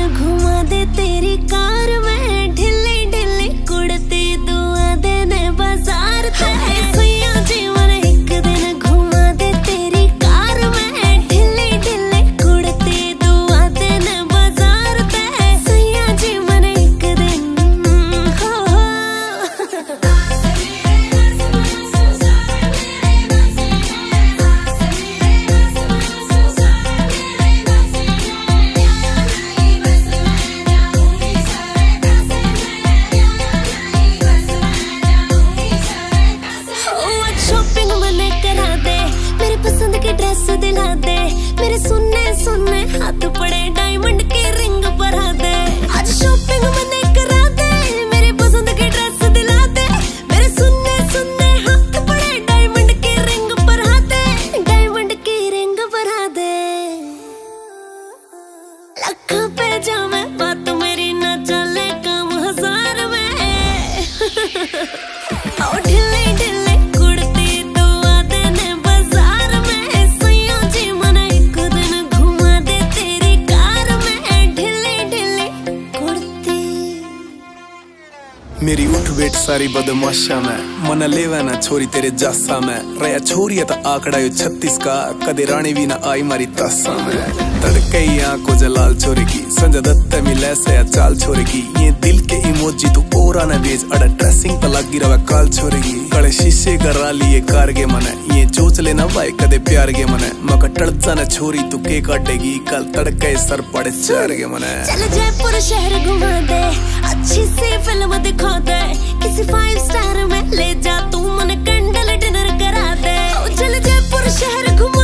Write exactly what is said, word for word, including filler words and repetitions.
घुमा दे तेरी कार में, ढिले ढिले कुड़ते दुआ देने बाजार ते। सैया जी मन एक दिन घुमा दे तेरी कार में, ढिले ढिले कुड़ते दुआ देने बाजार ते। सैया जी मन एक दिन हो हो ड्रेस दिला दे, मेरे सुनने सुनने हाथ पड़े डायमंड के रिंग भरा दे। आज शॉपिंग मैंने करा दे, मेरे पसंद की ड्रेस दिला दे, मेरे सुनने सुनने हाथ पड़े डायमंड के रिंग भरा दे, डायमंड की रिंग भरा दे। लख पे जावे बात मेरी ना चले काम हजार में। ओ ढिले ढिले मेरी उठ बैठ सारी बदमाशा में, मन लेवा ना छोरी तेरे जासा में। रया छोरी तो आंकड़ा यो छत्तीस का, कदे रानी भी ना आई मारी तासा में। तड़के आंखों जलाल छोरी की, संजय दत्त मिले से चाल छोरी की। ये दिल के इमोजी तू और ना भेज, अड़ा ड्रेसिंग पर लगी रवा काल छोरी की। कड़े शीशे करा लिए कार के मने, ये चोच लेना भाई कदे प्यार के मने। मका टड़जा ना छोरी तू के काटेगी, कल तड़के सर पड़े चार के मने। चल जयपुर शहर घुमा दे, अच्छी सी फिल्म दिखा दे, किसी फाइव स्टार में ले जा तू मन कैंडल डिनर करा दे। चल जयपुर शहर घुमा